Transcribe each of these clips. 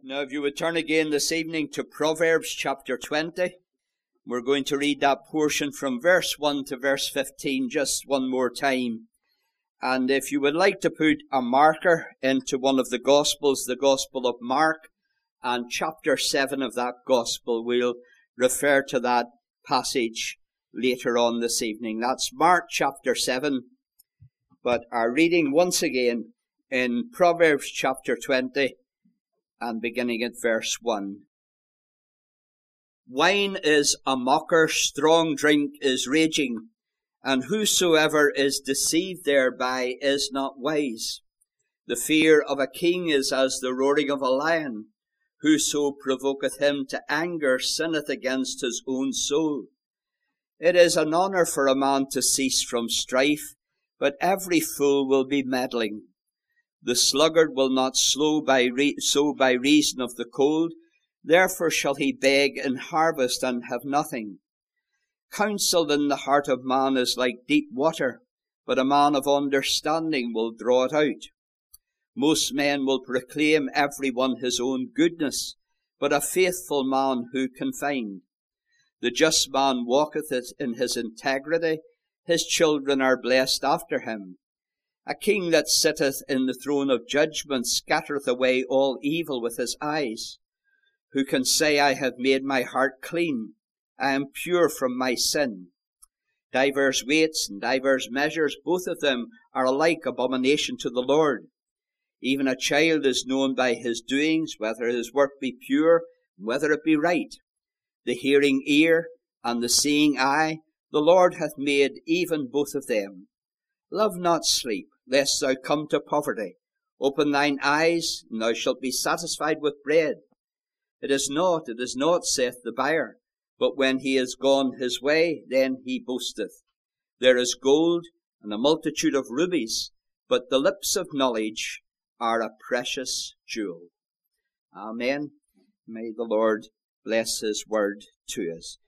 Now, if you would turn again this evening to Proverbs chapter 20, we're going to read that portion from verse 1 to verse 15 just one more time. And if you would like to put a marker into one of the Gospels, the Gospel of Mark, and chapter 7 of that Gospel, we'll refer to that passage later on this evening. That's Mark chapter 7, but our reading once again in Proverbs chapter 20, and beginning at verse 1. Wine is a mocker, strong drink is raging, and whosoever is deceived thereby is not wise. The fear of a king is as the roaring of a lion. Whoso provoketh him to anger sinneth against his own soul. It is an honour for a man to cease from strife, but every fool will be meddling. The sluggard will not sow by reason of the cold, therefore shall he beg in harvest and have nothing. Counsel in the heart of man is like deep water, but a man of understanding will draw it out. Most men will proclaim every one his own goodness, but a faithful man who can find? The just man walketh in his integrity, his children are blessed after him. A king that sitteth in the throne of judgment scattereth away all evil with his eyes. Who can say, I have made my heart clean, I am pure from my sin? Divers weights and divers measures, both of them are alike abomination to the Lord. Even a child is known by his doings, whether his work be pure, and whether it be right. The hearing ear and the seeing eye, the Lord hath made even both of them. Love not sleep, lest thou come to poverty. Open thine eyes, and thou shalt be satisfied with bread. It is not, saith the buyer, but when he is gone his way, then he boasteth. There is gold and a multitude of rubies, but the lips of knowledge are a precious jewel. Amen. May the Lord bless his word to us.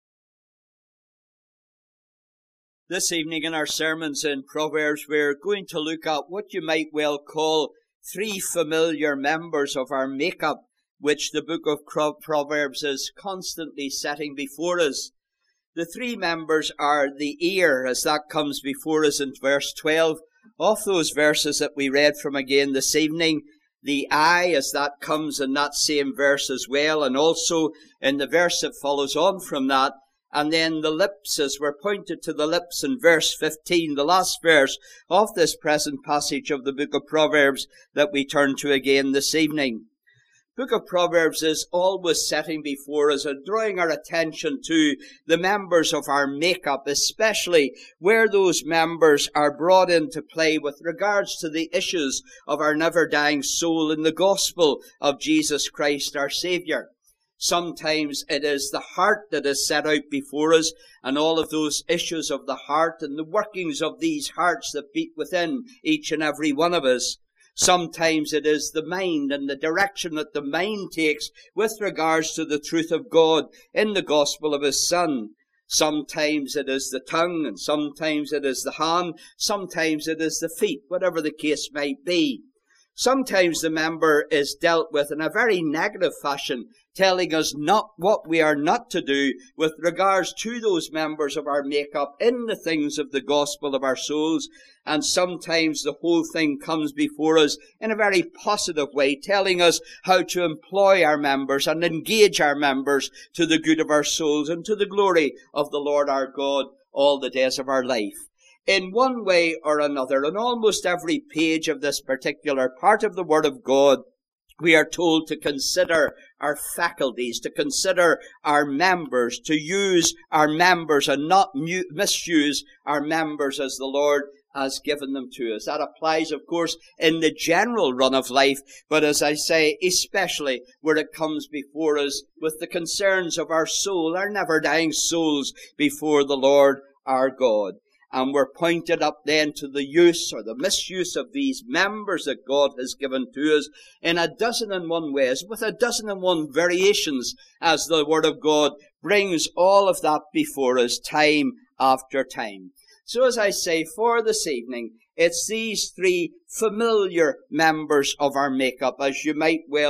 This evening in our sermons in Proverbs, we're going to look at what you might well call three familiar members of our makeup, which the book of Proverbs is constantly setting before us. The three members are the ear, as that comes before us in verse 12 of those verses that we read from again this evening. The eye, as that comes in that same verse as well, and also in the verse that follows on from that. And then the lips, as we're pointed to the lips in verse 15, the last verse of this present passage of the book of Proverbs that we turn to again this evening. Book of Proverbs is always setting before us and drawing our attention to the members of our makeup, especially where those members are brought into play with regards to the issues of our never-dying soul in the gospel of Jesus Christ our Saviour. Sometimes it is the heart that is set out before us, and all of those issues of the heart and the workings of these hearts that beat within each and every one of us. Sometimes it is the mind and the direction that the mind takes with regards to the truth of God in the gospel of his Son. Sometimes it is the tongue, and sometimes it is the hand, sometimes it is the feet, whatever the case might be. Sometimes the member is dealt with in a very negative fashion, telling us not what we are not to do with regards to those members of our makeup in the things of the gospel of our souls. And sometimes the whole thing comes before us in a very positive way, telling us how to employ our members and engage our members to the good of our souls and to the glory of the Lord our God all the days of our life. In one way or another, on almost every page of this particular part of the Word of God, we are told to consider our faculties, to consider our members, to use our members and not misuse our members as the Lord has given them to us. That applies, of course, in the general run of life, but as I say, especially where it comes before us with the concerns of our soul, our never-dying souls before the Lord our God. And we're pointed up then to the use or the misuse of these members that God has given to us in 1,001 ways, with 1,001 variations, as the Word of God brings all of that before us time after time. So as I say, for this evening, it's these three familiar members of our makeup, as you might well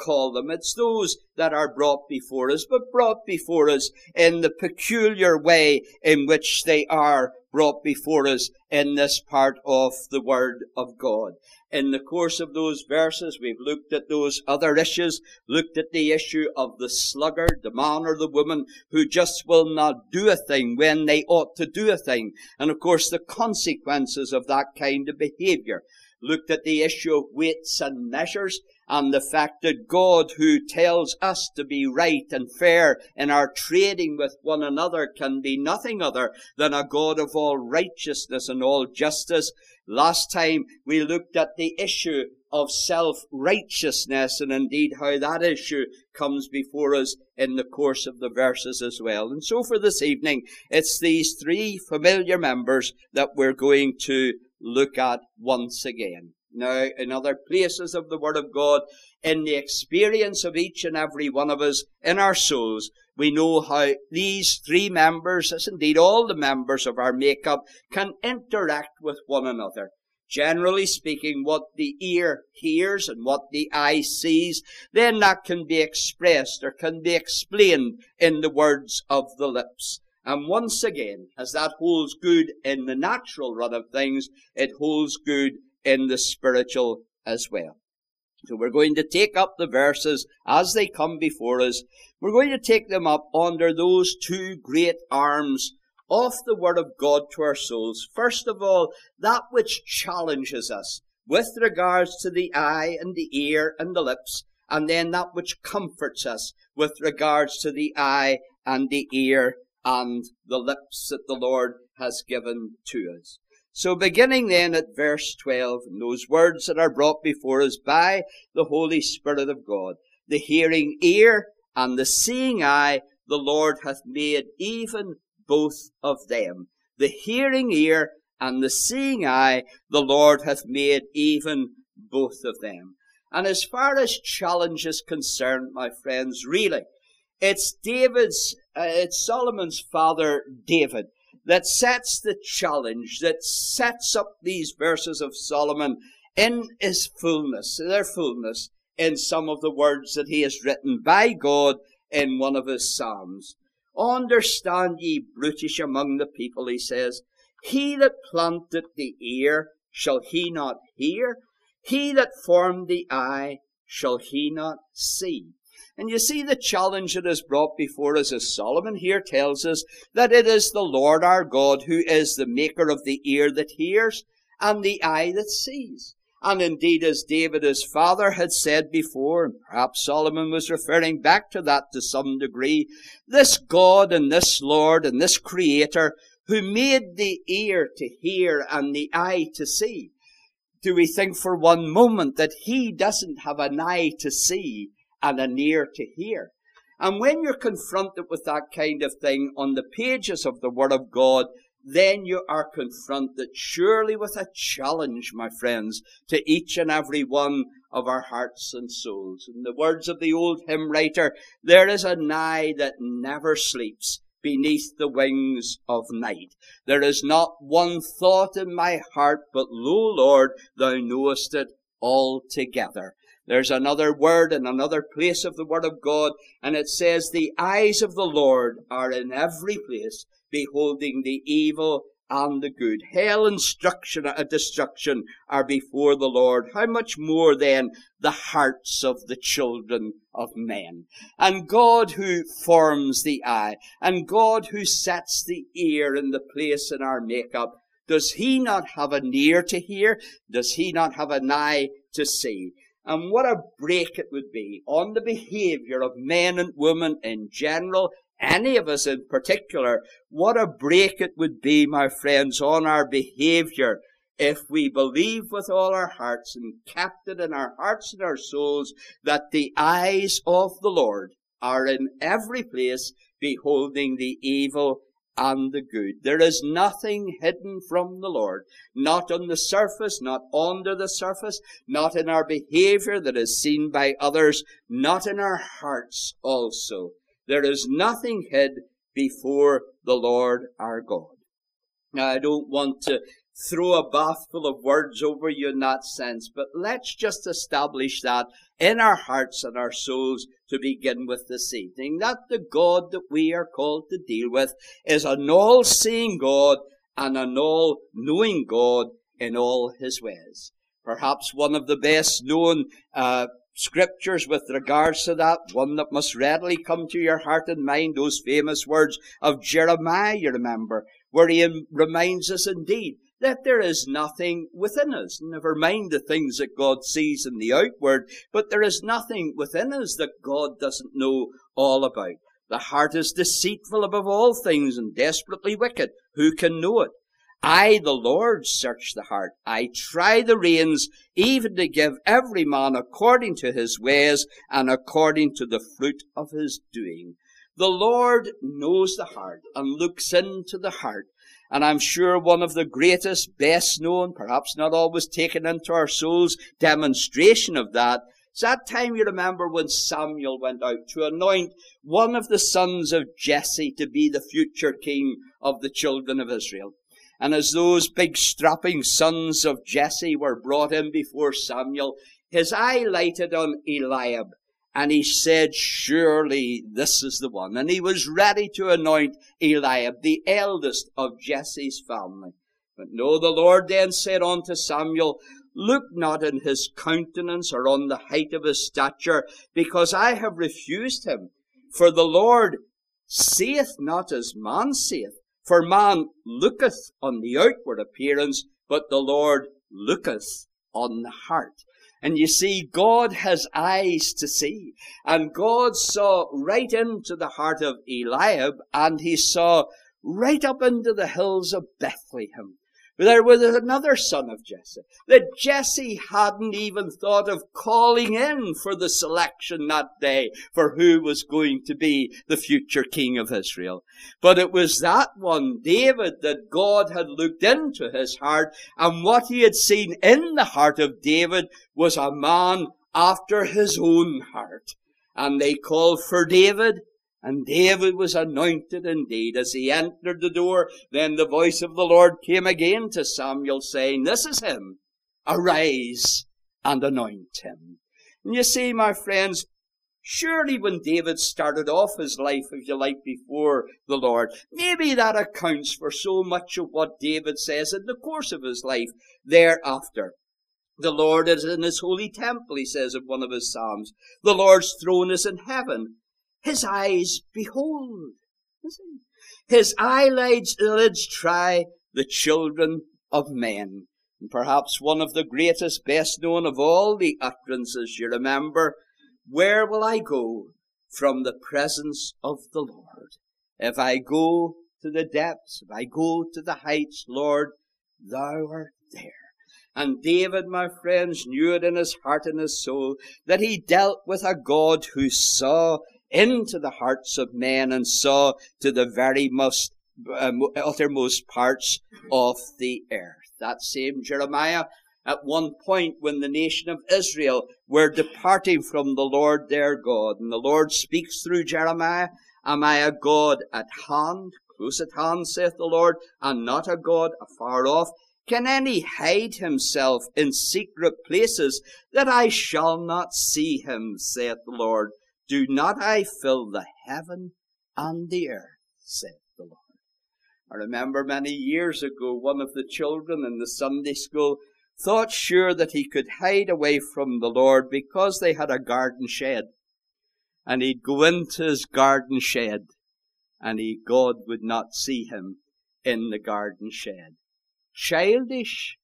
call them. It's those that are brought before us, but brought before us in the peculiar way in which they are brought before us in this part of the Word of God. In the course of those verses, we've looked at those other issues, looked at the issue of the sluggard, the man or the woman who just will not do a thing when they ought to do a thing, and of course the consequences of that kind of behavior. Looked at the issue of weights and measures, and the fact that God, who tells us to be right and fair in our trading with one another, can be nothing other than a God of all righteousness and all justice. Last time we looked at the issue of self-righteousness, and indeed how that issue comes before us in the course of the verses as well. And so for this evening, it's these three familiar members that we're going to look at once again. Now, in other places of the Word of God, in the experience of each and every one of us in our souls, we know how these three members, as indeed all the members of our makeup, can interact with one another. Generally speaking, what the ear hears and what the eye sees, then that can be expressed or can be explained in the words of the lips. And once again, as that holds good in the natural run of things, it holds good in the spiritual as well. So we're going to take up the verses as they come before us. We're going to take them up under those two great arms of the Word of God to our souls. First of all, that which challenges us with regards to the eye and the ear and the lips, and then that which comforts us with regards to the eye and the ear and the lips that the Lord has given to us. So beginning then at verse 12, and those words that are brought before us by the Holy Spirit of God, the hearing ear and the seeing eye, the Lord hath made even both of them. The hearing ear and the seeing eye, the Lord hath made even both of them. And as far as challenge is concerned, my friends, really, it's Solomon's father, David, that sets the challenge, that sets up these verses of Solomon in his fullness, their fullness, in some of the words that he has written by God in one of his Psalms. Understand ye, brutish among the people, he says, he that planted the ear, shall he not hear? He that formed the eye, shall he not see? And you see the challenge that is brought before us, as Solomon here tells us, that it is the Lord our God who is the maker of the ear that hears and the eye that sees. And indeed, as David his father had said before, and perhaps Solomon was referring back to that to some degree, this God and this Lord and this Creator who made the ear to hear and the eye to see, do we think for one moment that he doesn't have an eye to see and an ear to hear? And when you're confronted with that kind of thing on the pages of the Word of God, then you are confronted surely with a challenge, my friends, to each and every one of our hearts and souls. In the words of the old hymn writer, there is an eye that never sleeps beneath the wings of night. There is not one thought in my heart, but lo, Lord, thou knowest it altogether. There's another word in another place of the Word of God, and it says, the eyes of the Lord are in every place, beholding the evil and the good. Hell and destruction are before the Lord. How much more then the hearts of the children of men? And God who forms the eye, and God who sets the ear in the place in our makeup, does he not have an ear to hear? Does he not have an eye to see? And what a break it would be on the behavior of men and women in general, any of us in particular, what a break it would be, my friends, on our behavior if we believe with all our hearts and kept it in our hearts and our souls that the eyes of the Lord are in every place, beholding the evil and the good. There is nothing hidden from the Lord, not on the surface, not under the surface, not in our behavior that is seen by others, not in our hearts also. There is nothing hid before the Lord our God. Now, I don't want to throw a bathful of words over you in that sense, but let's just establish that in our hearts and our souls to begin with this evening, that the God that we are called to deal with is an all-seeing God and an all-knowing God in all his ways. Perhaps one of the best known scriptures with regards to that, one that must readily come to your heart and mind, those famous words of Jeremiah, you remember, where he reminds us indeed that there is nothing within us. Never mind the things that God sees in the outward, but there is nothing within us that God doesn't know all about. The heart is deceitful above all things and desperately wicked. Who can know it? I, the Lord, search the heart. I try the reins, even to give every man according to his ways and according to the fruit of his doing. The Lord knows the heart and looks into the heart. And I'm sure one of the greatest, best known, perhaps not always taken into our souls, demonstration of that is that time, you remember, when Samuel went out to anoint one of the sons of Jesse to be the future king of the children of Israel. And as those big strapping sons of Jesse were brought in before Samuel, his eye lighted on Eliab, and he said, surely this is the one. And he was ready to anoint Eliab, the eldest of Jesse's family. But no, the Lord then said unto Samuel, look not in his countenance or on the height of his stature, because I have refused him. For the Lord seeth not as man seeth. For man looketh on the outward appearance, but the Lord looketh on the heart. And you see, God has eyes to see. And God saw right into the heart of Eliab, and he saw right up into the hills of Bethlehem. There was another son of Jesse that Jesse hadn't even thought of calling in for the selection that day for who was going to be the future king of Israel. But it was that one, David, that God had looked into his heart, and what he had seen in the heart of David was a man after his own heart. And they called for David, and David was anointed indeed. As he entered the door, then the voice of the Lord came again to Samuel, saying, this is him. Arise and anoint him. And you see, my friends, surely when David started off his life, if you like, before the Lord, maybe that accounts for so much of what David says in the course of his life thereafter. The Lord is in his holy temple, he says in one of his psalms. The Lord's throne is in heaven. His eyes behold. His eyelids try the children of men. And perhaps one of the greatest, best known of all the utterances, you remember, where will I go from the presence of the Lord? If I go to the depths, if I go to the heights, Lord, thou art there. And David, my friends, knew it in his heart and his soul that he dealt with a God who saw into the hearts of men and saw to the very uttermost parts of the earth. That same Jeremiah, at one point when the nation of Israel were departing from the Lord their God, and the Lord speaks through Jeremiah, am I a God at hand, close at hand, saith the Lord, and not a God afar off? Can any hide himself in secret places that I shall not see him, saith the Lord? Do not I fill the heaven and the earth, saith the Lord. I remember many years ago, one of the children in the Sunday school thought sure that he could hide away from the Lord because they had a garden shed. And he'd go into his garden shed, and God would not see him in the garden shed. Childish.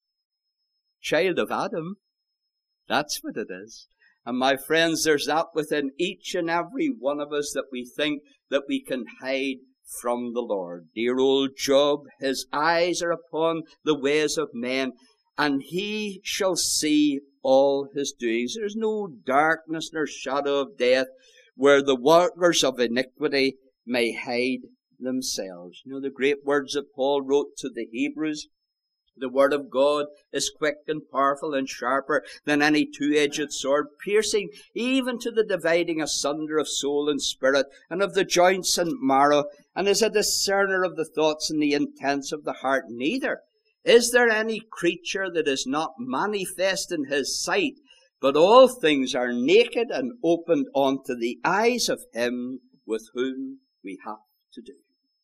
Child of Adam. That's what it is. And my friends, there's that within each and every one of us that we think that we can hide from the Lord. Dear old Job, his eyes are upon the ways of men, and he shall see all his doings. There's no darkness nor shadow of death where the workers of iniquity may hide themselves. You know the great words that Paul wrote to the Hebrews? The word of God is quick and powerful and sharper than any two-edged sword, piercing even to the dividing asunder of soul and spirit, and of the joints and marrow, and is a discerner of the thoughts and the intents of the heart. Neither Is there any creature that is not manifest in his sight? But all things are naked and opened unto the eyes of him with whom we have to do.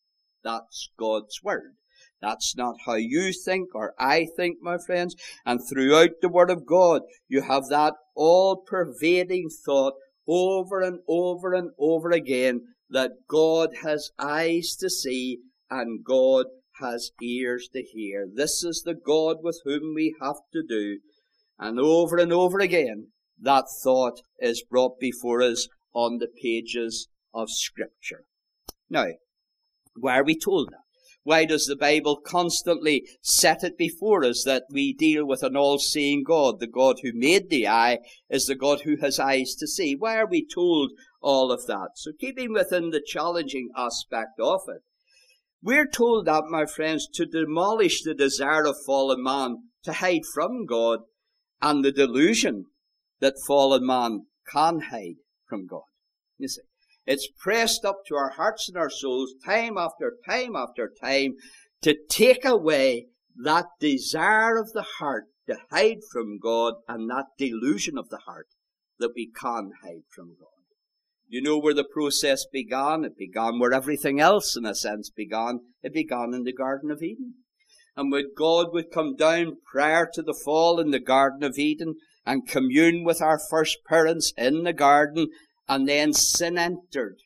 That's God's word. That's not how you think or I think, my friends. And throughout the Word of God, you have that all-pervading thought over and over and over again that God has eyes to see and God has ears to hear. This is the God with whom we have to do. And over again, that thought is brought before us on the pages of Scripture. Now, why are we told that? Why does the Bible constantly set it before us that we deal with an all-seeing God? The God who made the eye is the God who has eyes to see. Why are we told all of that? So keeping within the challenging aspect of it, we're told that, my friends, to demolish the desire of fallen man to hide from God and the delusion that fallen man can hide from God. You see, it's pressed up to our hearts and our souls time after time after time to take away that desire of the heart to hide from God and that delusion of the heart that we can hide from God. You know where the process began? It began where everything else, in a sense, began. It began in the Garden of Eden. And when God would come down prior to the fall in the Garden of Eden and commune with our first parents in the garden, and then sin entered.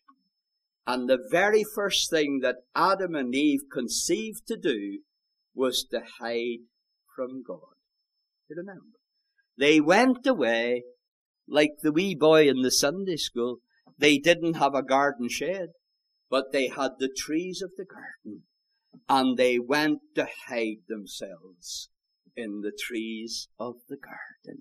And the very first thing that Adam and Eve conceived to do was to hide from God. You remember? They went away like the wee boy in the Sunday school. They didn't have a garden shed, but they had the trees of the garden. And they went to hide themselves in the trees of the garden.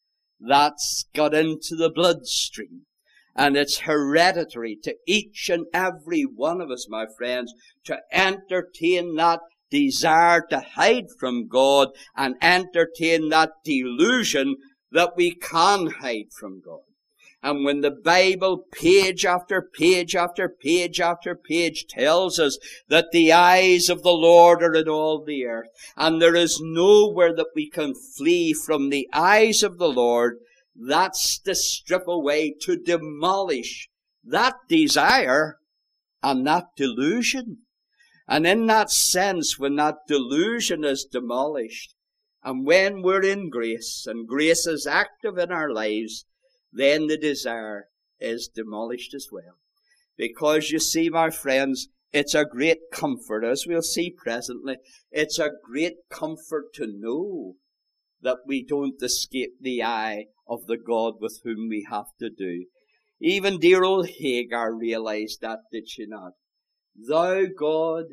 That's got into the bloodstream. And it's hereditary to each and every one of us, my friends, to entertain that desire to hide from God and entertain that delusion that we can hide from God. And when the Bible, page after page after page after page, tells us that the eyes of the Lord are in all the earth, and there is nowhere that we can flee from the eyes of the Lord, that's to strip away, to demolish that desire and that delusion. And in that sense, when that delusion is demolished, and when we're in grace, and grace is active in our lives, then the desire is demolished as well. Because you see, my friends, it's a great comfort, as we'll see presently, it's a great comfort to know that we don't escape the eye of the God with whom we have to do. Even dear old Hagar realized that, did she not? Thou, God,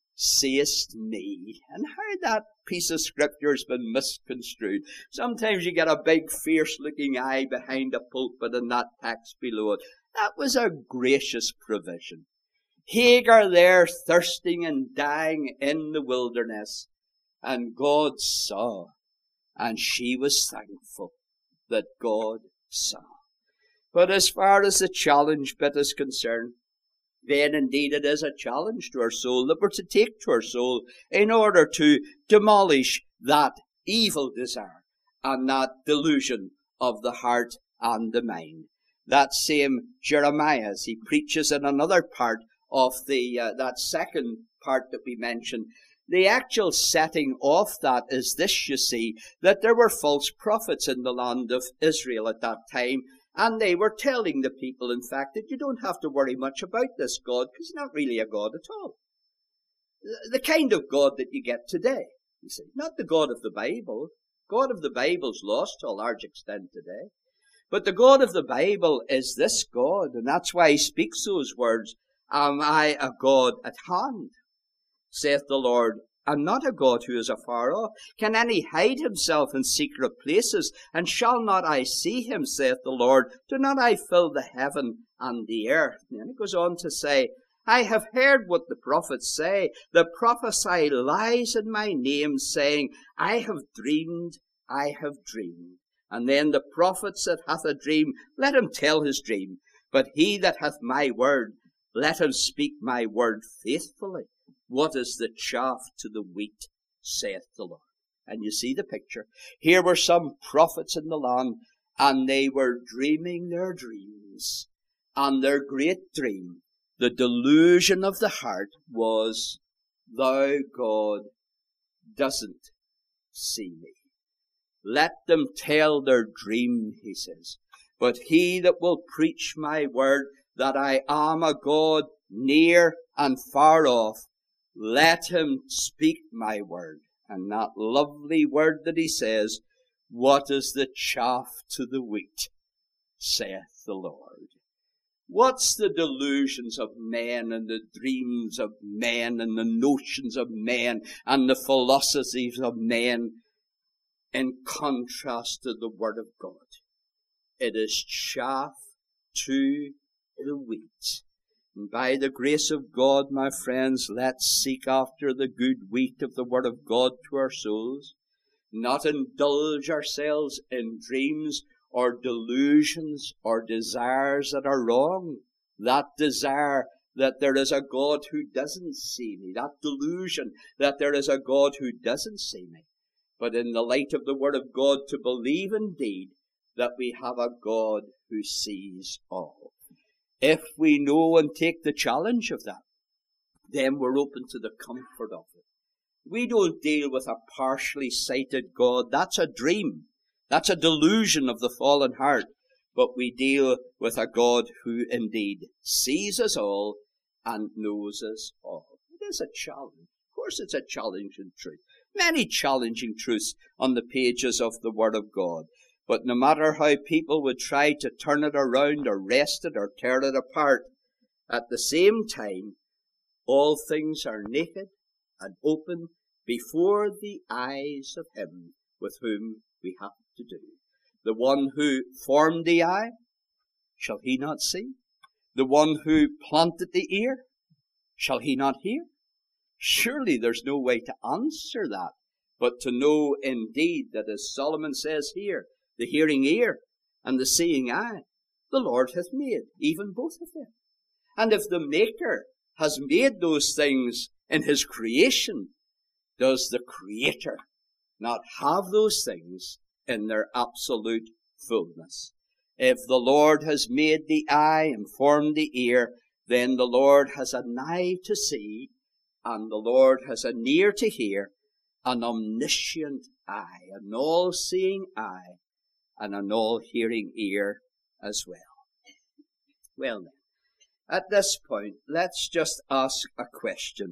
seest me. And how that piece of scripture has been misconstrued. Sometimes you get a big, fierce-looking eye behind a pulpit and that text below it. That was a gracious provision. Hagar there thirsting and dying in the wilderness. And God saw. And she was thankful that God saw. But as far as the challenge bit is concerned, then indeed it is a challenge to our soul that we're to take to our soul in order to demolish that evil desire and that delusion of the heart and the mind. That same Jeremiah, as he preaches in another part of that second part that we mentioned, the actual setting of that is this, you see, that there were false prophets in the land of Israel at that time, and they were telling the people, in fact, that you don't have to worry much about this God, because he's not really a God at all. The kind of God that you get today, you see, not the God of the Bible. God of the Bible's lost to a large extent today. But the God of the Bible is this God, and that's why he speaks those words, am I a God at hand, saith the Lord, and not a God who is afar off? Can any hide himself in secret places? And shall not I see him, saith the Lord? Do not I fill the heaven and the earth? And it goes on to say, I have heard what the prophets say. The prophesy lies in my name, saying, I have dreamed, I have dreamed. And then the prophet that hath a dream, let him tell his dream. But he that hath my word, let him speak my word faithfully. What is the chaff to the wheat? saith the Lord. And you see the picture. Here were some prophets in the land, and they were dreaming their dreams. And their great dream, the delusion of the heart, was, thou, God, doesn't see me. Let them tell their dream, he says. But he that will preach my word, that I am a God near and far off, let him speak my word. And that lovely word that he says, what is the chaff to the wheat, saith the Lord. What's the delusions of men and the dreams of men and the notions of men and the philosophies of men in contrast to the word of God? It is chaff to the wheat. And by the grace of God, my friends, let's seek after the good wheat of the word of God to our souls, not indulge ourselves in dreams or delusions or desires that are wrong. That desire that there is a God who doesn't see me, that delusion that there is a God who doesn't see me, but in the light of the word of God to believe indeed that we have a God who sees all. If we know and take the challenge of that, then we're open to the comfort of it. We don't deal with a partially sighted God. That's a dream. That's a delusion of the fallen heart. But we deal with a God who indeed sees us all and knows us all. It is a challenge. Of course it's a challenging truth. Many challenging truths on the pages of the Word of God. But no matter how people would try to turn it around or wrest it or tear it apart, at the same time, all things are naked and open before the eyes of him with whom we have to do. The one who formed the eye, shall he not see? The one who planted the ear, shall he not hear? Surely there's no way to answer that, but to know indeed that, as Solomon says here, the hearing ear and the seeing eye, the Lord hath made, even both of them. And if the Maker has made those things in his creation, does the Creator not have those things in their absolute fullness? If the Lord has made the eye and formed the ear, then the Lord has an eye to see, and the Lord has an ear to hear, an omniscient eye, an all-seeing eye, and an all-hearing ear as well. Well then, at this point, let's just ask a question.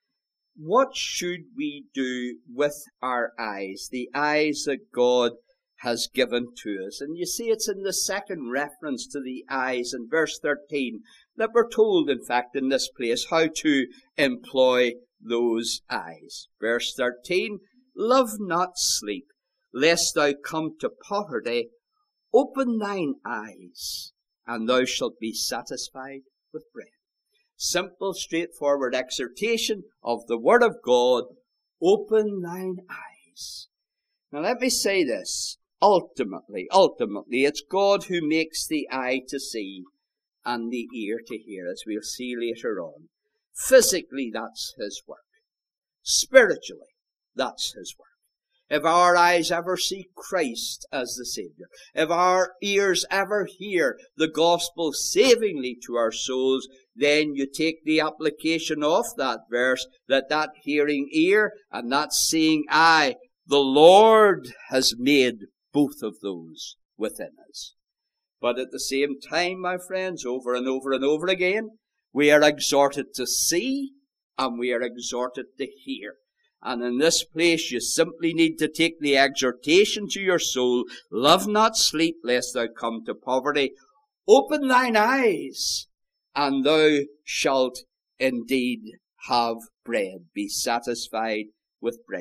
What should we do with our eyes, the eyes that God has given to us? And you see, it's in the second reference to the eyes in verse 13 that we're told, in fact, in this place, how to employ those eyes. Verse 13, love not sleep, lest thou come to poverty. Open thine eyes, and thou shalt be satisfied with bread. Simple, straightforward exhortation of the Word of God. Open thine eyes. Now let me say this. Ultimately, it's God who makes the eye to see and the ear to hear, as we'll see later on. Physically, that's his work. Spiritually, that's his work. If our eyes ever see Christ as the Savior, if our ears ever hear the gospel savingly to our souls, then you take the application of that verse, that hearing ear and that seeing eye, the Lord has made both of those within us. But at the same time, my friends, over and over and over again, we are exhorted to see and we are exhorted to hear. And in this place, you simply need to take the exhortation to your soul, love not sleep, lest thou come to poverty. Open thine eyes, and thou shalt indeed have bread. Be satisfied with bread.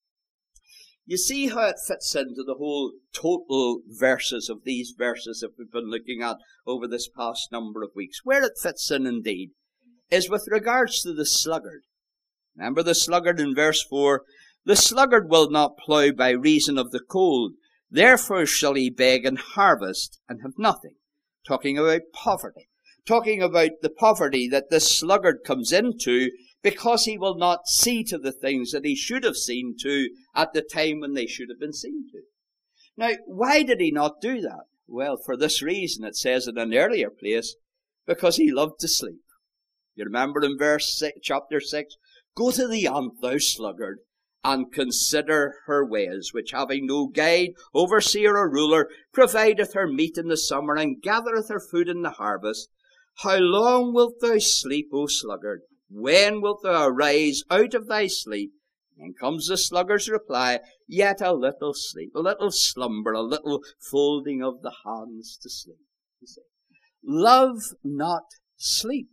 You see how it fits into the whole total verses of these verses that we've been looking at over this past number of weeks. Where it fits in indeed is with regards to the sluggard. Remember the sluggard in verse 4? The sluggard will not plough by reason of the cold. Therefore shall he beg and harvest and have nothing. Talking about poverty. Talking about the poverty that this sluggard comes into because he will not see to the things that he should have seen to at the time when they should have been seen to. Now, why did he not do that? Well, for this reason, it says in an earlier place, because he loved to sleep. You remember in chapter 6, go to the ant, thou sluggard, and consider her ways, which having no guide, overseer, or ruler, provideth her meat in the summer, and gathereth her food in the harvest. How long wilt thou sleep, O sluggard? When wilt thou arise out of thy sleep? Then comes the sluggard's reply, yet a little sleep, a little slumber, a little folding of the hands to sleep. Love not sleep.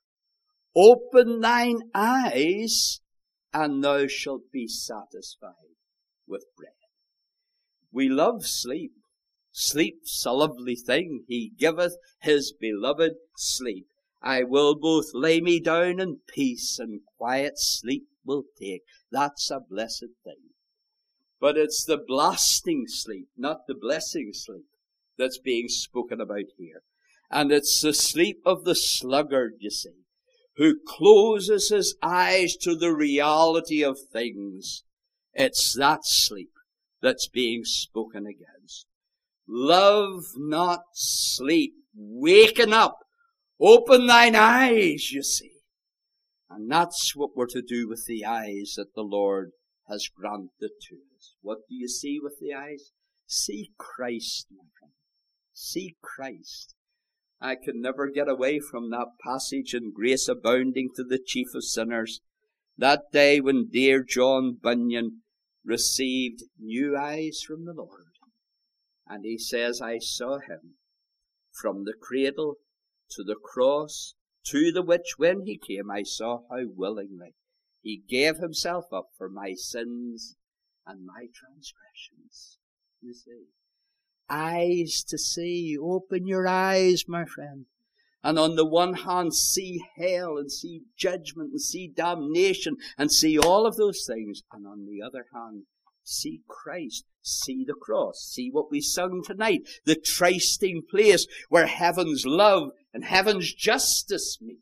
Open thine eyes, and thou shalt be satisfied with bread. We love sleep. Sleep's a lovely thing. He giveth his beloved sleep. I will both lay me down in peace, and quiet sleep will take. That's a blessed thing. But it's the blasting sleep, not the blessing sleep, that's being spoken about here. And it's the sleep of the sluggard, you see, who closes his eyes to the reality of things. It's that sleep that's being spoken against. Love not sleep. Waken up. Open thine eyes, you see. And that's what we're to do with the eyes that the Lord has granted to us. What do you see with the eyes? See Christ, my friend. See Christ. I can never get away from that passage in Grace Abounding to the Chief of Sinners. That day when dear John Bunyan received new eyes from the Lord. And he says, I saw him from the cradle to the cross, to the which when he came I saw how willingly he gave himself up for my sins and my transgressions. You see. Eyes to see. Open your eyes, my friend. And on the one hand, see hell and see judgment and see damnation and see all of those things. And on the other hand, see Christ. See the cross. See what we sung tonight. The trysting place where heaven's love and heaven's justice meet.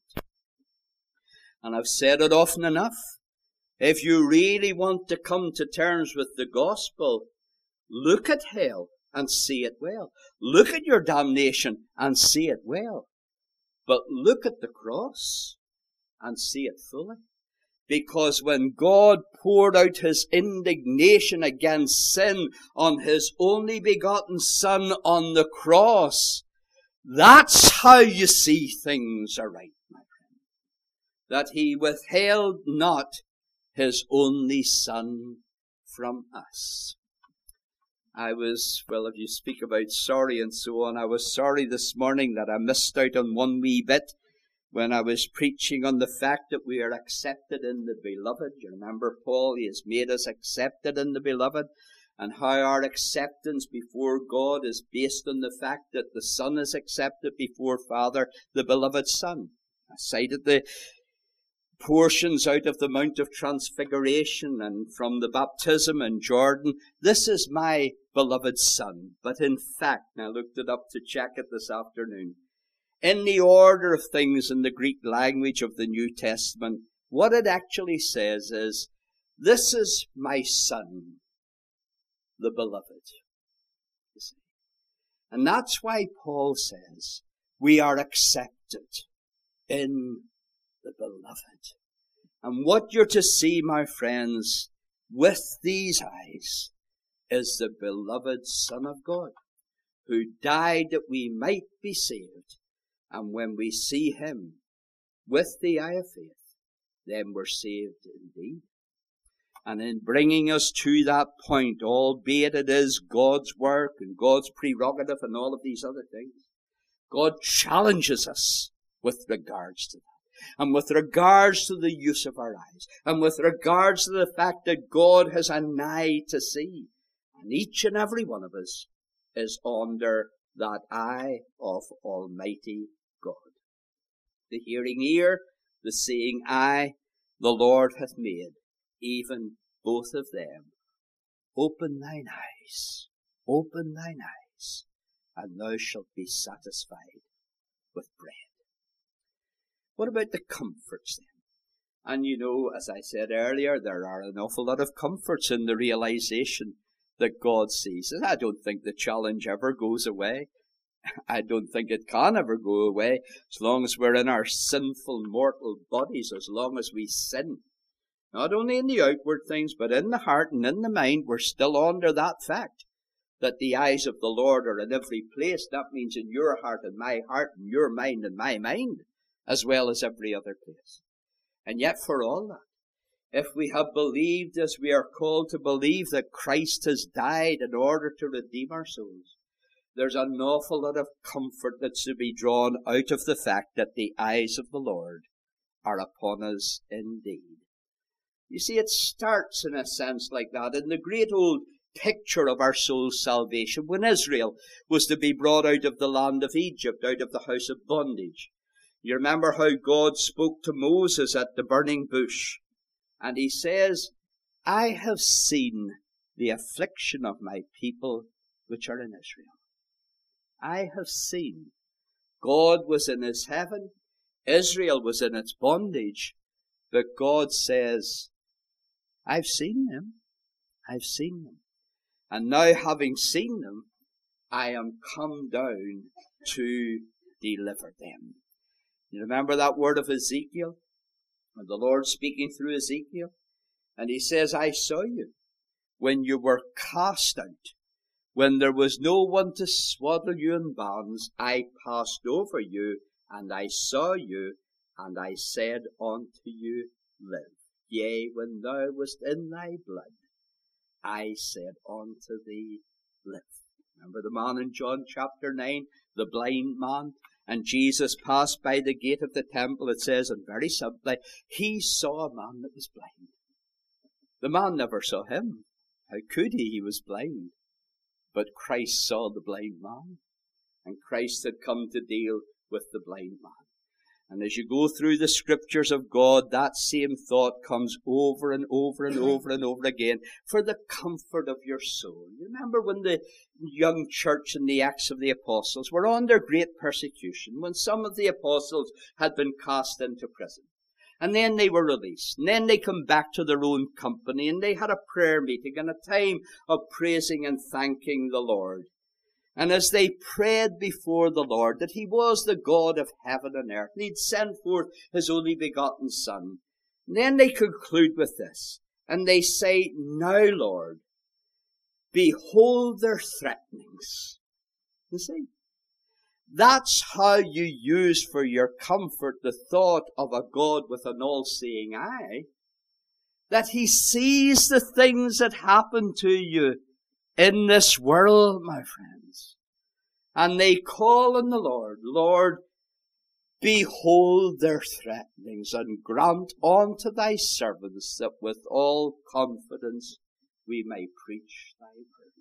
And I've said it often enough. If you really want to come to terms with the gospel, look at hell and see it well. Look at your damnation and see it well. But look at the cross and see it fully. Because when God poured out his indignation against sin on his only begotten Son on the cross, that's how you see things aright, my friend. That he withheld not his only Son from us. If you speak about sorry and so on, I was sorry this morning that I missed out on one wee bit when I was preaching on the fact that we are accepted in the Beloved. You remember Paul, he has made us accepted in the Beloved, and how our acceptance before God is based on the fact that the Son is accepted before Father, the Beloved Son. I cited the portions out of the Mount of Transfiguration and from the baptism in Jordan. This is my beloved Son. But in fact, and I looked it up to check it this afternoon, in the order of things in the Greek language of the New Testament, what it actually says is, this is my Son, the Beloved. You see? And that's why Paul says, we are accepted in the Beloved. And what you're to see, my friends, with these eyes, is the beloved Son of God, who died that we might be saved. And when we see him with the eye of faith, then we're saved indeed. And in bringing us to that point, albeit it is God's work and God's prerogative and all of these other things, God challenges us with regards to that. And with regards to the use of our eyes. And with regards to the fact that God has an eye to see. And each and every one of us is under that eye of Almighty God. The hearing ear, the seeing eye, the Lord hath made, even both of them. Open thine eyes, and thou shalt be satisfied with bread. What about the comforts then? And you know, as I said earlier, there are an awful lot of comforts in the realization that God sees us. I don't think the challenge ever goes away. I don't think it can ever go away as long as we're in our sinful mortal bodies, as long as we sin. Not only in the outward things, but in the heart and in the mind, we're still under that fact that the eyes of the Lord are in every place. That means in your heart and my heart, and your mind and my mind, as well as every other place. And yet for all that, if we have believed as we are called to believe that Christ has died in order to redeem our souls, there's an awful lot of comfort that's to be drawn out of the fact that the eyes of the Lord are upon us indeed. You see, it starts in a sense like that in the great old picture of our soul's salvation when Israel was to be brought out of the land of Egypt, out of the house of bondage. You remember how God spoke to Moses at the burning bush, and he says, I have seen the affliction of my people which are in Israel. I have seen. God was in his heaven, Israel was in its bondage, but God says, I've seen them. I've seen them. And now, having seen them, I am come down to deliver them. You remember that word of Ezekiel? And the Lord speaking through Ezekiel? And he says, I saw you when you were cast out. When there was no one to swaddle you in bands, I passed over you, and I saw you, and I said unto you, live. Yea, when thou wast in thy blood, I said unto thee, live. Remember the man in John chapter 9, the blind man? And Jesus passed by the gate of the temple, it says, and very simply, he saw a man that was blind. The man never saw him. How could he? He was blind. But Christ saw the blind man, and Christ had come to deal with the blind man. And as you go through the scriptures of God, that same thought comes over and over and over and over again for the comfort of your soul. You remember when the young church in the Acts of the Apostles were under great persecution, when some of the apostles had been cast into prison. And then they were released. And then they come back to their own company, and they had a prayer meeting and a time of praising and thanking the Lord. And as they prayed before the Lord that he was the God of heaven and earth, and he'd sent forth his only begotten Son, and then they conclude with this, and they say, now, Lord, behold their threatenings. You see, that's how you use for your comfort the thought of a God with an all-seeing eye, that he sees the things that happen to you in this world, my friends. And they call on the Lord, Lord, behold their threatenings, and grant unto thy servants that with all confidence we may preach thy word.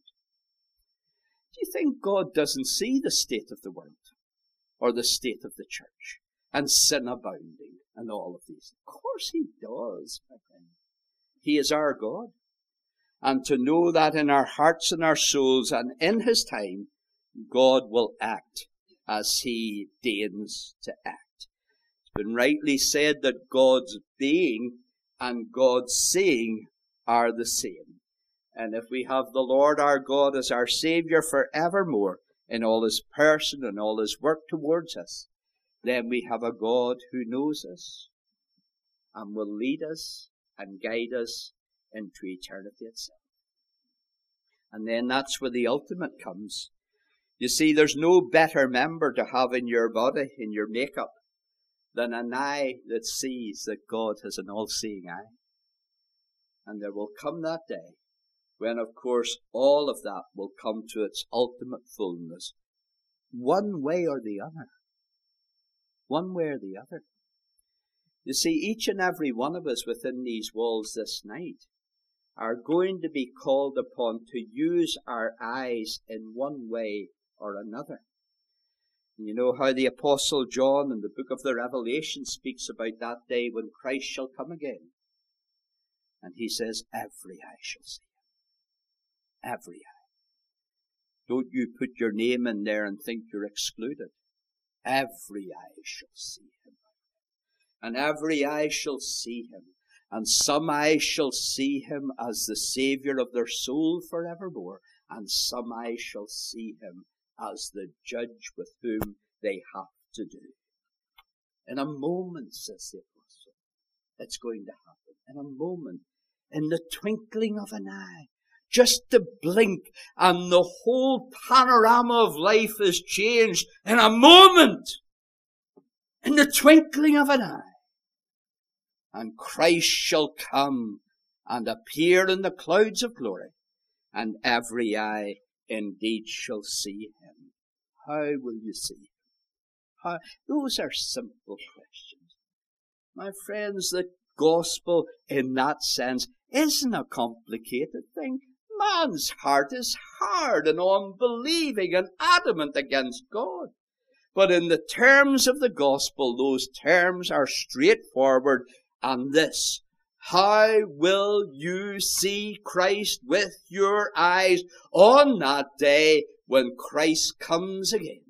Do you think God doesn't see the state of the world, or the state of the church, and sin abounding, and all of these? Of course he does, my friend. He is our God. And to know that in our hearts and our souls and in his time, God will act as he deigns to act. It's been rightly said that God's being and God's seeing are the same. And if we have the Lord our God as our Saviour forevermore in all his person and all his work towards us, then we have a God who knows us and will lead us and guide us into eternity itself. And then that's where the ultimate comes. You see, there's no better member to have in your body, in your makeup, than an eye that sees that God has an all-seeing eye. And there will come that day when, of course, all of that will come to its ultimate fullness, one way or the other. One way or the other. You see, each and every one of us within these walls this night are going to be called upon to use our eyes in one way or another. And you know how the Apostle John in the book of the Revelation speaks about that day when Christ shall come again. And he says, every eye shall see him. Every eye. Don't you put your name in there and think you're excluded. Every eye shall see him. And every eye shall see him, and some eyes shall see him as the Saviour of their soul forevermore, and some eyes shall see him as the judge with whom they have to do. In a moment, says the apostle, it's going to happen. In a moment, in the twinkling of an eye, just to blink, and the whole panorama of life is changed in a moment, in the twinkling of an eye. And Christ shall come and appear in the clouds of glory, and every eye indeed shall see him. How will you see him? How? Those are simple questions. My friends, the gospel in that sense isn't a complicated thing. Man's heart is hard and unbelieving and adamant against God. But in the terms of the gospel, those terms are straightforward. And this, how will you see Christ with your eyes on that day when Christ comes again?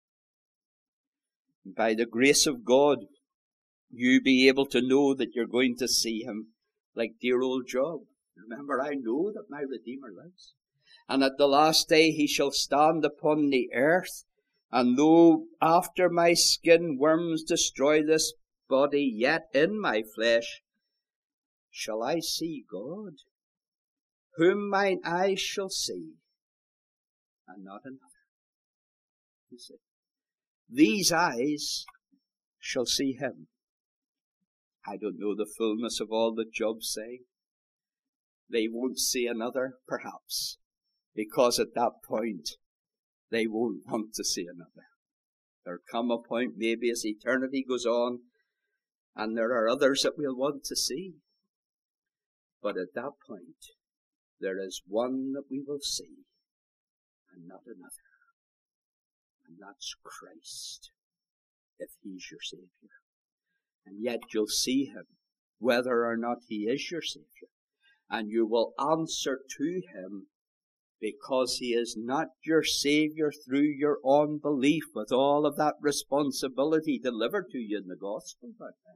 By the grace of God, you be able to know that you're going to see him like dear old Job. Remember, I know that my Redeemer lives. And at the last day he shall stand upon the earth, and though after my skin worms destroy this body, yet in my flesh shall I see God, whom mine eyes shall see, and not another. You see, these eyes shall see him. I don't know the fullness of all that Job's saying. They won't see another, perhaps, because at that point they won't want to see another. There'll come a point, maybe as eternity goes on, and there are others that we'll want to see. But at that point, there is one that we will see, and not another. And that's Christ, if he's your Saviour. And yet you'll see him, whether or not he is your Saviour. And you will answer to him, because he is not your Saviour through your unbelief, with all of that responsibility delivered to you in the gospel.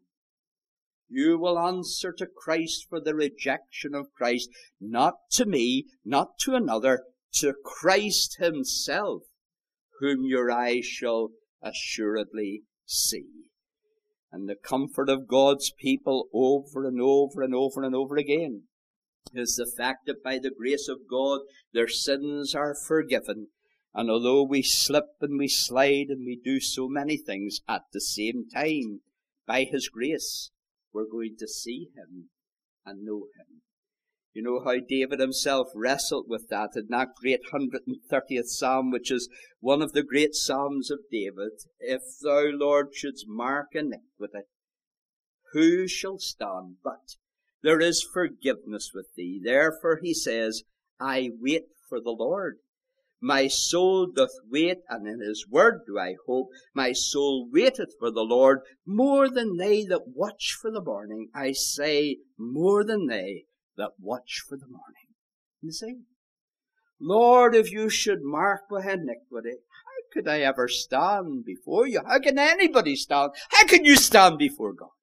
You will answer to Christ for the rejection of Christ, not to me, not to another, to Christ himself, whom your eyes shall assuredly see. And the comfort of God's people over and over and over and over again is the fact that by the grace of God, their sins are forgiven. And although we slip and we slide and we do so many things, at the same time, by his grace, we're going to see him and know him. You know how David himself wrestled with that in that great 130th Psalm, which is one of the great Psalms of David. If thou, Lord, shouldst mark iniquity, who shall stand? But there is forgiveness with thee. Therefore he says, I wait for the Lord. My soul doth wait, and in his word do I hope. My soul waiteth for the Lord, more than they that watch for the morning. I say, more than they that watch for the morning. You see? Lord, if you should mark my iniquity, how could I ever stand before you? How can anybody stand? How can you stand before God?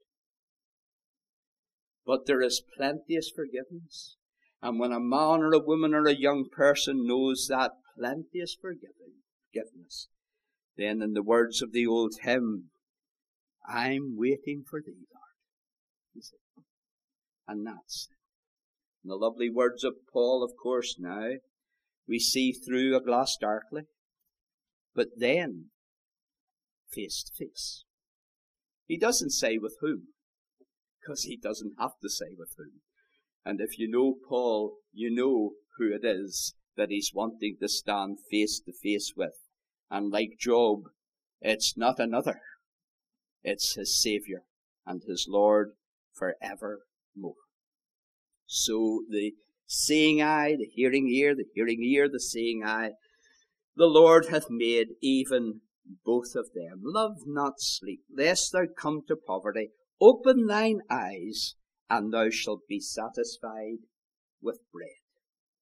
But there is plenteous forgiveness. And when a man or a woman or a young person knows that plenteous forgiveness, then in the words of the old hymn, I'm waiting for thee, Lord. And that's it. In the lovely words of Paul, of course, now, we see through a glass darkly, but then face to face. He doesn't say with whom, because he doesn't have to say with whom. And if you know Paul, you know who it is that he's wanting to stand face to face with. And like Job, it's not another. It's his Saviour and his Lord forevermore. So the seeing eye, the hearing ear, the seeing eye, the Lord hath made even both of them. Love not sleep, lest thou come to poverty. Open thine eyes, and thou shalt be satisfied with bread.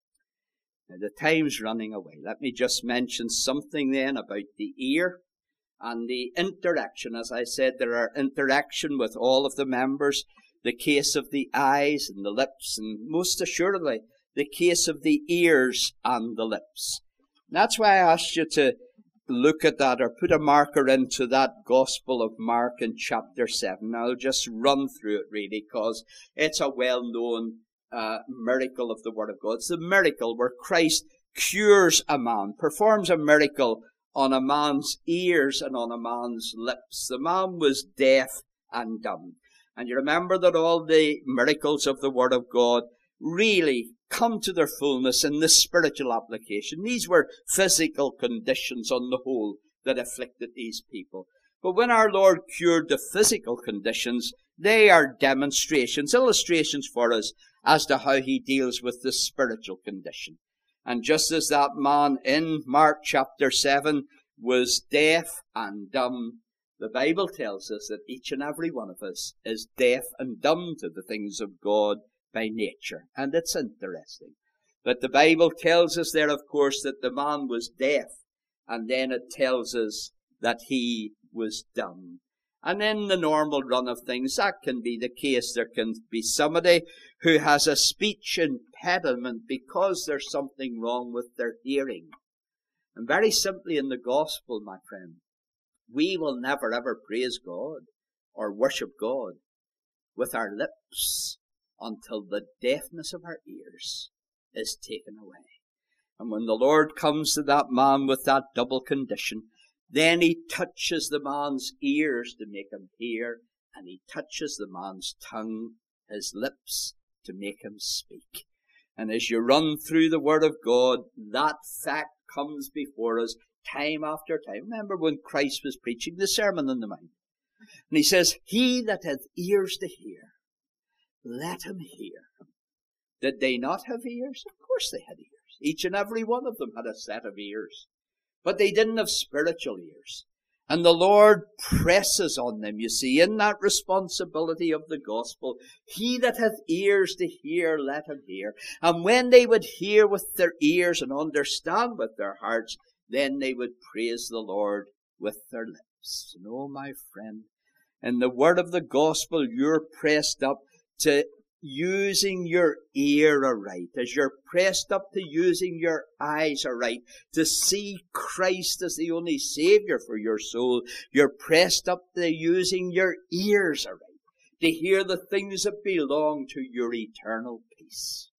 Now the time's running away. Let me just mention something then about the ear And the interaction, as I said, there are interaction with all of the members, the case of the eyes and the lips, and most assuredly, the case of the ears and the lips. And that's why I asked you to look at that, or put a marker into that Gospel of Mark in chapter 7. I'll just run through it really, because it's a well-known miracle of the Word of God. It's the miracle where Christ cures a man, performs a miracle on a man's ears and on a man's lips. The man was deaf and dumb. And you remember that all the miracles of the Word of God really come to their fullness in the spiritual application. These were physical conditions on the whole that afflicted these people. But when our Lord cured the physical conditions, they are demonstrations, illustrations for us as to how he deals with the spiritual condition. And just as that man in Mark chapter 7 was deaf and dumb, the Bible tells us that each and every one of us is deaf and dumb to the things of God by nature. And it's interesting. But the Bible tells us there, of course, that the man was deaf. And then it tells us that he was dumb. And in the normal run of things, that can be the case. There can be somebody who has a speech impediment because there's something wrong with their hearing. And very simply in the gospel, my friend, we will never ever praise God or worship God with our lips until the deafness of our ears is taken away. And when the Lord comes to that man with that double condition, then he touches the man's ears to make him hear, and he touches the man's tongue, his lips, to make him speak. And as you run through the Word of God, that fact comes before us time after time. Remember when Christ was preaching the Sermon on the Mount, and he says, "He that hath ears to hear, let him hear." Did they not have ears? Of course they had ears. Each and every one of them had a set of ears. But they didn't have spiritual ears. And the Lord presses on them, you see, in that responsibility of the gospel. He that hath ears to hear, let him hear. And when they would hear with their ears and understand with their hearts, then they would praise the Lord with their lips. And oh, my friend, in the word of the gospel, you're pressed up to using your ear aright, as you're pressed up to using your eyes aright, to see Christ as the only Savior for your soul. You're pressed up to using your ears aright, to hear the things that belong to your eternal peace.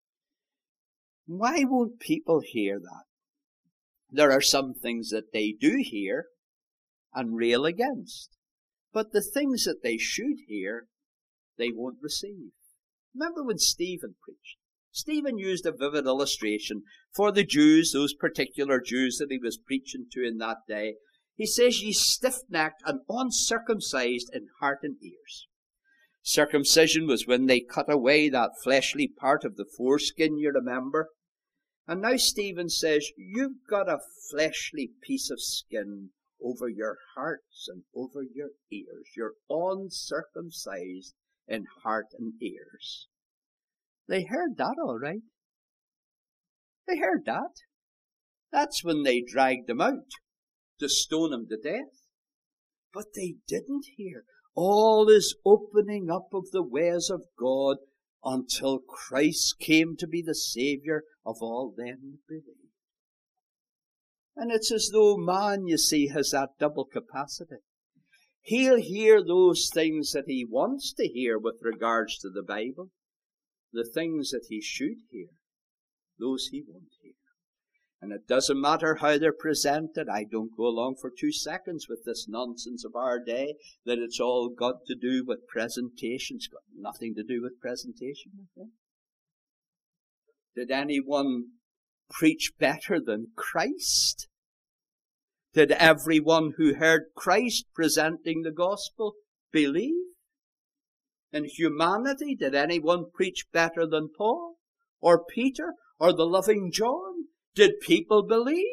Why won't people hear that? There are some things that they do hear and rail against, but the things that they should hear, they won't receive. Remember when Stephen preached? Stephen used a vivid illustration for the Jews, those particular Jews that he was preaching to in that day. He says, "Ye stiff-necked and uncircumcised in heart and ears." Circumcision was when they cut away that fleshly part of the foreskin, you remember. And now Stephen says, you've got a fleshly piece of skin over your hearts and over your ears. You're uncircumcised in heart and ears. They heard that all right. They heard that. That's when they dragged him out to stone him to death. But they didn't hear all this opening up of the ways of God until Christ came to be the Savior of all them who believe. And it's as though man, you see, has that double capacity. He'll hear those things that he wants to hear with regards to the Bible. The things that he should hear, those he won't hear. And it doesn't matter how they're presented. I don't go along for 2 seconds with this nonsense of our day, that it's all got to do with presentation. It's got nothing to do with presentation, I think. Did anyone preach better than Christ? Did everyone who heard Christ presenting the gospel believe? In humanity, did anyone preach better than Paul or Peter or the loving John? Did people believe?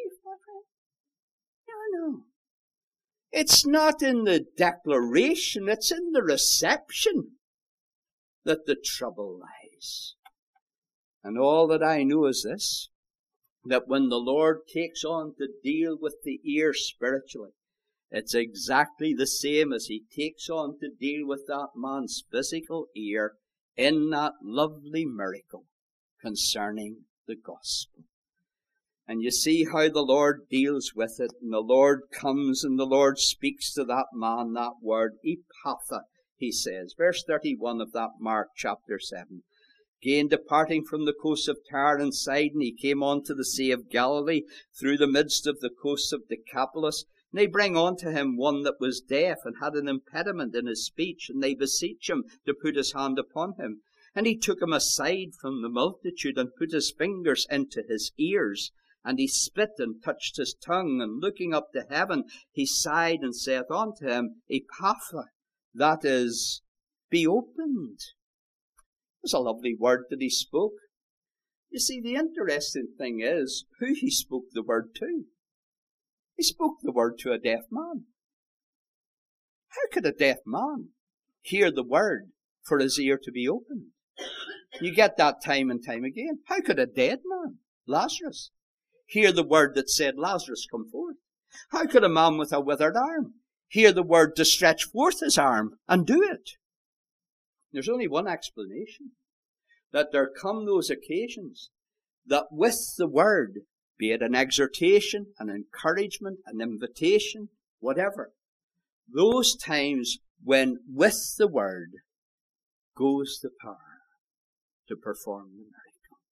No. It's not in the declaration, it's in the reception that the trouble lies. And all that I know is this, that when the Lord takes on to deal with the ear spiritually, It's exactly the same as he takes on to deal with that man's physical ear in that lovely miracle concerning the gospel. And you see how the Lord deals with it, and the Lord comes and the Lord speaks to that man that word, Ephphatha, he says. Verse 31 of that Mark chapter 7. Again, departing from the coast of Tyre and Sidon, he came on to the Sea of Galilee, through the midst of the coast of Decapolis. And they bring unto him one that was deaf and had an impediment in his speech, and they beseech him to put his hand upon him. And he took him aside from the multitude, and put his fingers into his ears. And he spit and touched his tongue, and looking up to heaven, he sighed and saith unto him, Ephphatha, that is, be opened. It was a lovely word that he spoke. You see, the interesting thing is who he spoke the word to. He spoke the word to a deaf man. How could a deaf man hear the word for his ear to be opened? You get that time and time again. How could a dead man, Lazarus, hear the word that said, Lazarus, come forth? How could a man with a withered arm hear the word to stretch forth his arm and do it? There's only one explanation. That there come those occasions that with the word, be it an exhortation, an encouragement, an invitation, whatever, those times when with the word goes the power to perform the miracle.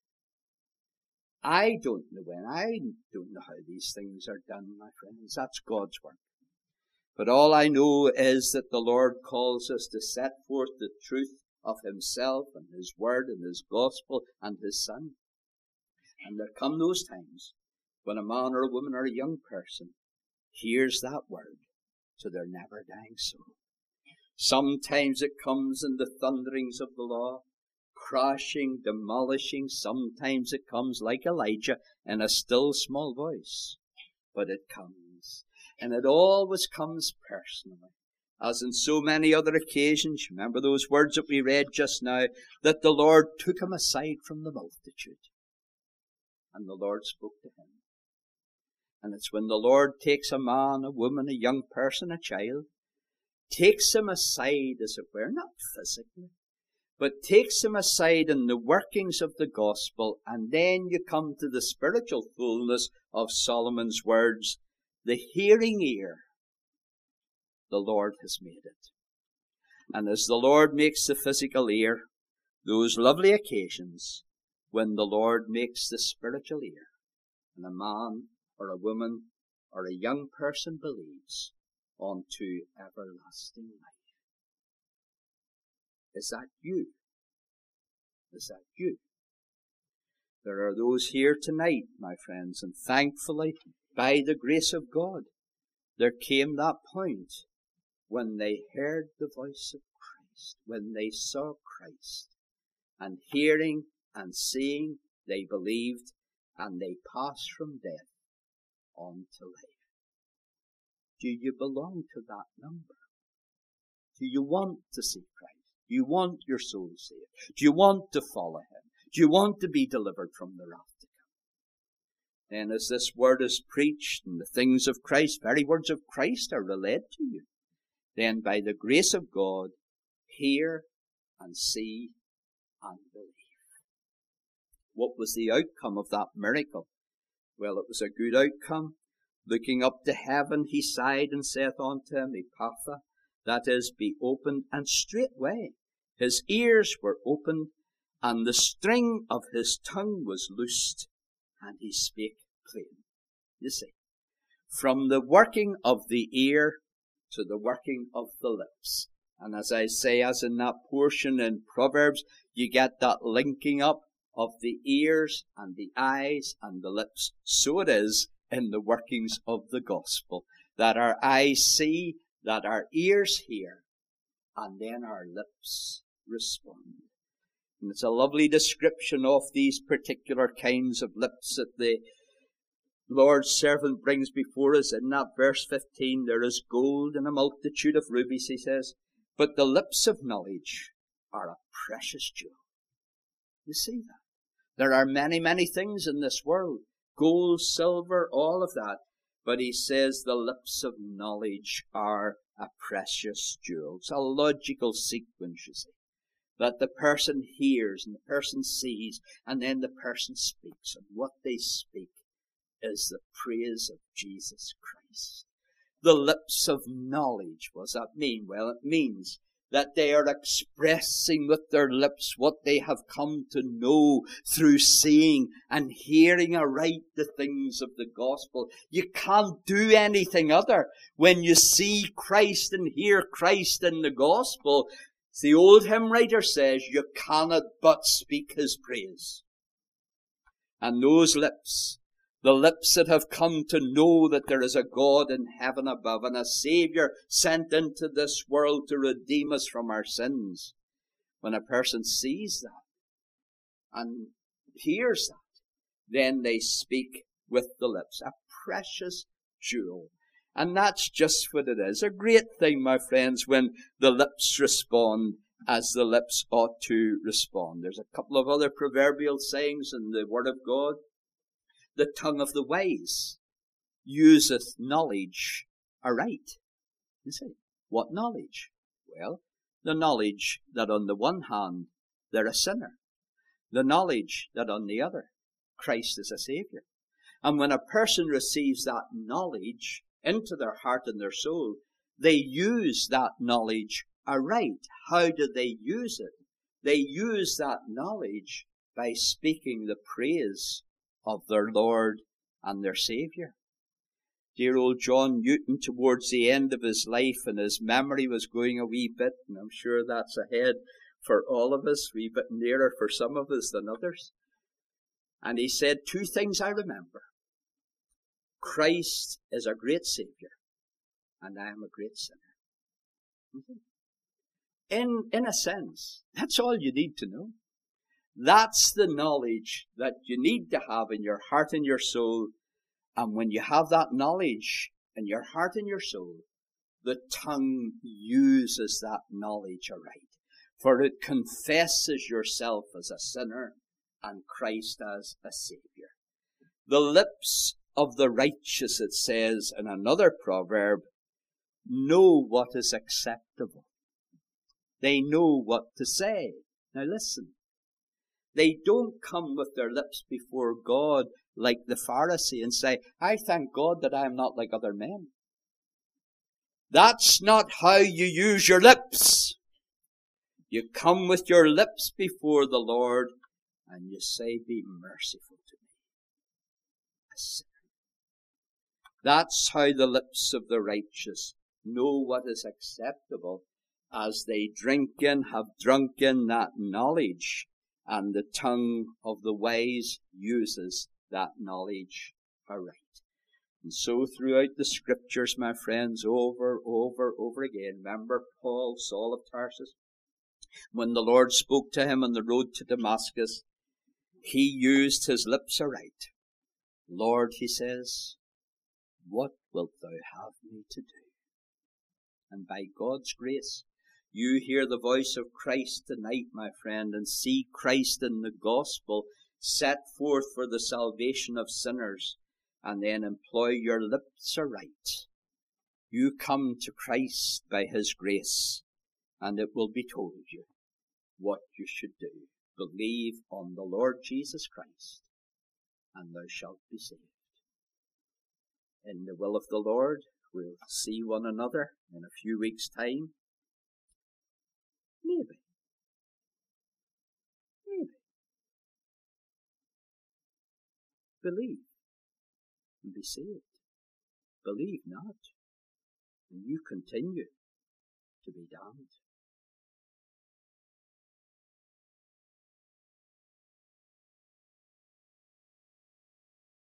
I don't know when. I don't know how these things are done, my friends. That's God's work. But all I know is that the Lord calls us to set forth the truth of himself and his word and his gospel and his son. And there come those times when a man or a woman or a young person hears that word to their never dying soul. Sometimes it comes in the thunderings of the law, crashing, demolishing. Sometimes it comes like Elijah in a still small voice. But it comes. And it always comes personally. As in so many other occasions, remember those words that we read just now, that the Lord took him aside from the multitude. And the Lord spoke to him. And it's when the Lord takes a man, a woman, a young person, a child, takes him aside, as it were, not physically, but takes him aside in the workings of the gospel, and then you come to the spiritual fullness of Solomon's words, the hearing ear, the Lord has made it. And as the Lord makes the physical ear, those lovely occasions when the Lord makes the spiritual ear, and a man or a woman or a young person believes unto everlasting life. Is that you? Is that you? There are those here tonight, my friends, and thankfully, by the grace of God, there came that point when they heard the voice of Christ, when they saw Christ, and hearing and seeing, they believed, and they passed from death on to life. Do you belong to that number? Do you want to see Christ? Do you want your soul saved? Do you want to follow him? Do you want to be delivered from the wrath to come? Then as this word is preached and the things of Christ, very words of Christ are relayed to you, then by the grace of God, hear and see and believe. What was the outcome of that miracle? Well, it was a good outcome. Looking up to heaven, he sighed and saith unto him, Ephphatha, that is, be opened. And straightway his ears were opened, and the string of his tongue was loosed, and he spake plain. You see, from the working of the ear to the working of the lips. And as I say, as in that portion in Proverbs, you get that linking up of the ears and the eyes and the lips. So it is in the workings of the gospel, that our eyes see, that our ears hear, and then our lips respond. And it's a lovely description of these particular kinds of lips that the Lord's servant brings before us. In that verse 15, there is gold in a multitude of rubies, he says, but the lips of knowledge are a precious jewel. You see that? There are many, many things in this world. Gold, silver, all of that. But he says the lips of knowledge are a precious jewel. It's a logical sequence, you see, that the person hears and the person sees and then the person speaks. And what they speak is the praise of Jesus Christ. The lips of knowledge, what does that mean? Well, it means that they are expressing with their lips what they have come to know through seeing and hearing aright the things of the gospel. You can't do anything other. When you see Christ and hear Christ in the gospel, as the old hymn writer says, you cannot but speak his praise. And those lips, the lips that have come to know that there is a God in heaven above and a Savior sent into this world to redeem us from our sins. When a person sees that and hears that, then they speak with the lips. A precious jewel. And that's just what it is. A great thing, my friends, when the lips respond as the lips ought to respond. There's a couple of other proverbial sayings in the Word of God. The tongue of the wise useth knowledge aright. You see, what knowledge? Well, the knowledge that on the one hand they're a sinner. The knowledge that on the other, Christ is a Savior. And when a person receives that knowledge into their heart and their soul, they use that knowledge aright. How do they use it? They use that knowledge by speaking the praise of their Lord and their Savior. Dear old John Newton, towards the end of his life, and his memory was going a wee bit, and I'm sure that's ahead for all of us, a wee bit nearer for some of us than others. And he said, 2 things I remember. Christ is a great Savior, and I am a great sinner. In a sense, that's all you need to know. That's the knowledge that you need to have in your heart and your soul. And when you have that knowledge in your heart and your soul, the tongue uses that knowledge aright. For it confesses yourself as a sinner and Christ as a Savior. The lips of the righteous, it says in another proverb, know what is acceptable. They know what to say. Now listen. They don't come with their lips before God like the Pharisee and say, I thank God that I am not like other men. That's not how you use your lips. You come with your lips before the Lord and you say, be merciful to me, a sinner. That's how the lips of the righteous know what is acceptable, as they have drunk in that knowledge. And the tongue of the wise uses that knowledge aright. And so throughout the scriptures, my friends, over again, remember Paul, Saul of Tarsus, when the Lord spoke to him on the road to Damascus, he used his lips aright. Lord, he says, what wilt thou have me to do? And by God's grace, you hear the voice of Christ tonight, my friend, and see Christ in the gospel set forth for the salvation of sinners, and then employ your lips aright. You come to Christ by his grace, and it will be told you what you should do. Believe on the Lord Jesus Christ, and thou shalt be saved. In the will of the Lord, we'll see one another in a few weeks' time. Maybe. Believe and be saved. Believe not, and you continue to be damned.